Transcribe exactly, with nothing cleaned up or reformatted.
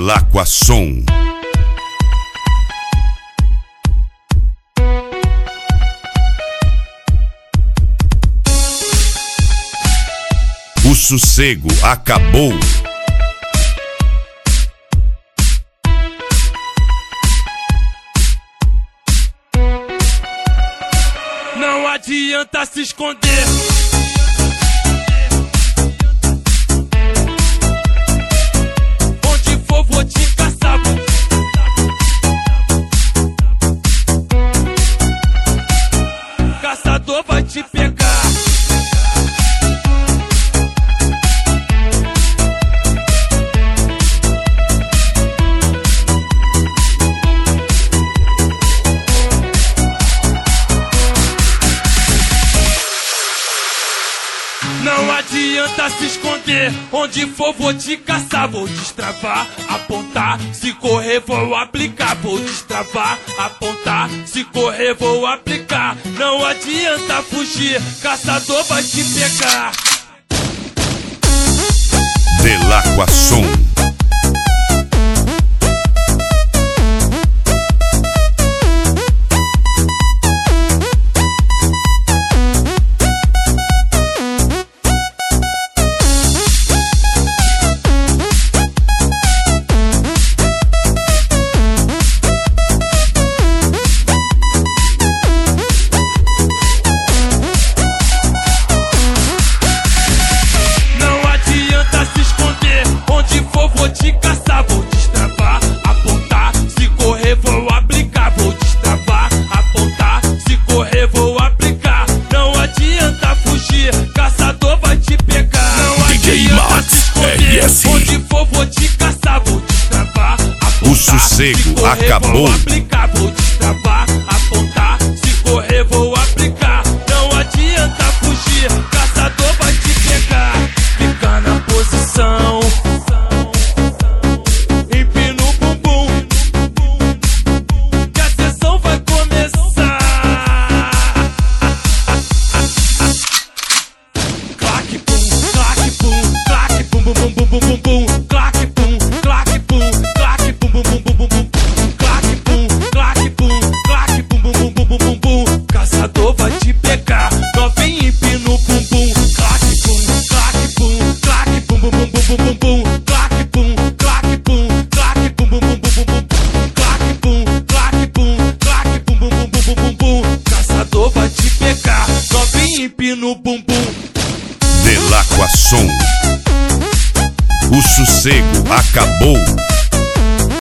Delaquação. O sossego acabou. Não adianta se esconder. Onde for vou te caçar. Caçador vai te pegar. Não adianta se esconder, onde for vou te caçar. Vou destravar, apontar, se correr vou aplicar. Vou destravar, apontar, se correr vou aplicar. Não adianta fugir, caçador vai te pegar. Delaquação. Vou te caçar, vou destravar, apontar, se correr vou aplicar. Vou destravar, apontar, se correr vou aplicar. Não adianta fugir, caçador vai te pegar. Não D J adianta Max, se esconder, R S. onde for vou te caçar. Vou destravar, apontar, O sossego se correr, acabou. vou aplicar. Vou destravar, apontar, se correr vou aplicar. Não adianta fugir, caçador vai te pegar. Fica na posição, bum bum bum, claque pum, claque pum, claque pum bum bum bum bum bum, claque pum, claque pum, claque pum bum bum bum bum bum bum. Caçador vai te pegar, novinho empina o bumbum. Claque pum, claque pum, claque pum bum bum bum bum bum, claque pum, claque pum, claque pum bum bum bum bum, claque pum, claque pum, claque pum bum bum bum bum bum. Caçador vai te pegar, novinho empina o bumbum. Delaquação. O sossego acabou.